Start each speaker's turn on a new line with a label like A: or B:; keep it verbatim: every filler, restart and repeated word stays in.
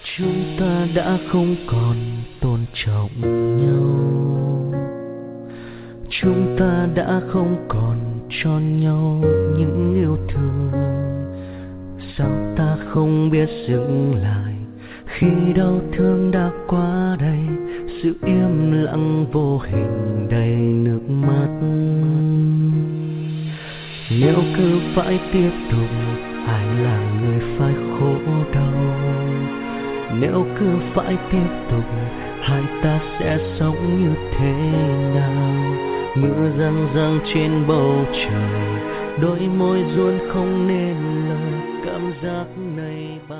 A: Chúng ta đã không còn tôn trọng nhau, chúng ta đã không còn cho nhau những yêu thương. Sao ta không biết dừng lại khi đau thương đã quá đầy, sự im lặng vô hình đầy nước mắt. Nếu cứ phải tiếp tục, ai là người phải khổ đau? Nếu cứ phải tiếp tục, hai ta sẽ sống như thế nào? Mưa răng răng trên bầu trời, đôi môi ruôn không nên lời, cảm giác này bao